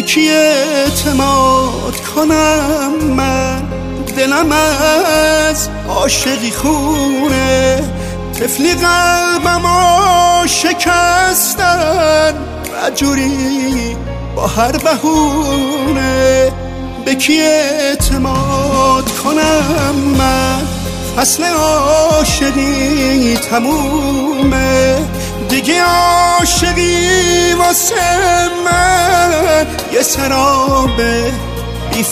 به کی اعتماد کنم من؟ دلم از عاشقی خونه، طفلی قلبمو شکستن رجوری با هر بهونه. به کی اعتماد کنم من؟ فصل عاشقی تمومه، دیگه عاشقی واسه من یه سراب بی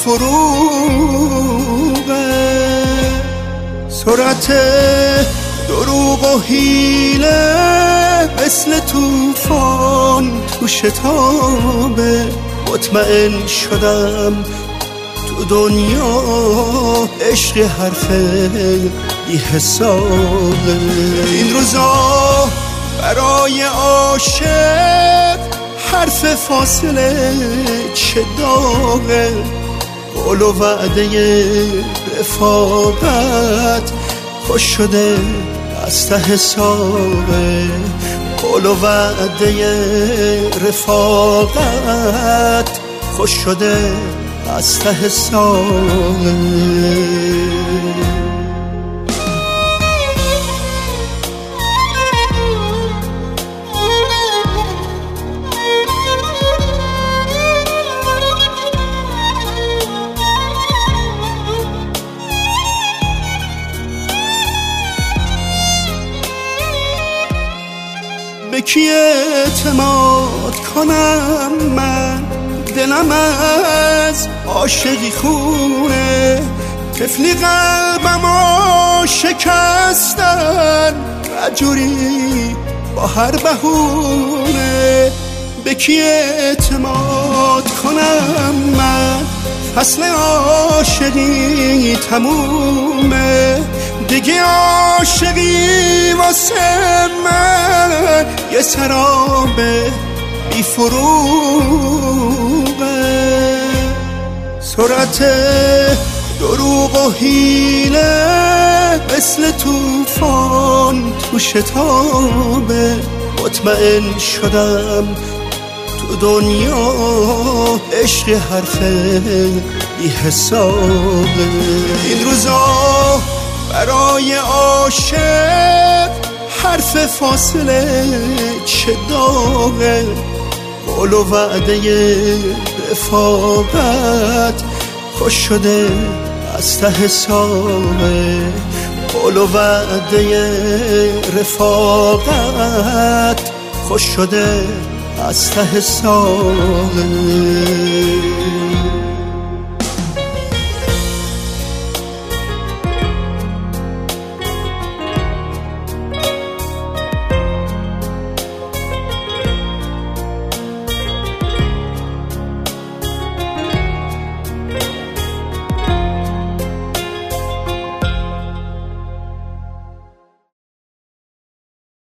فروغه. سرعت دروغ و حیله مثل طوفان تو شتابه، مطمئن شدم تو دنیا عشق حرف بی حسابه. این روزا برای عاشق حرف فاصله چه داغه، قول و وعده رفاقت خوش شده از ته حسابه، قول و وعده رفاقت خوش شده از ته حسابه. به کی اعتماد کنم من؟ دلم از عاشقی خونه، طفلی قلبمو شکستن رجوری با هر بهونه. به کی اعتماد کنم من؟ فصل عاشقی تمومه، دیگه عاشقی واسه من یه سراب بی فروغه. سرعت دروغ و حیله مثل طوفان تو شتابه، مطمئن شدم تو دنیا عشق حرف بی حسابه. این روزا برای عاشق حرف فاصله چه داغه، قول و وعده رفاقت خوش شده از ته حسابه، قول و وعده رفاقت خوش شده از ته حسابه.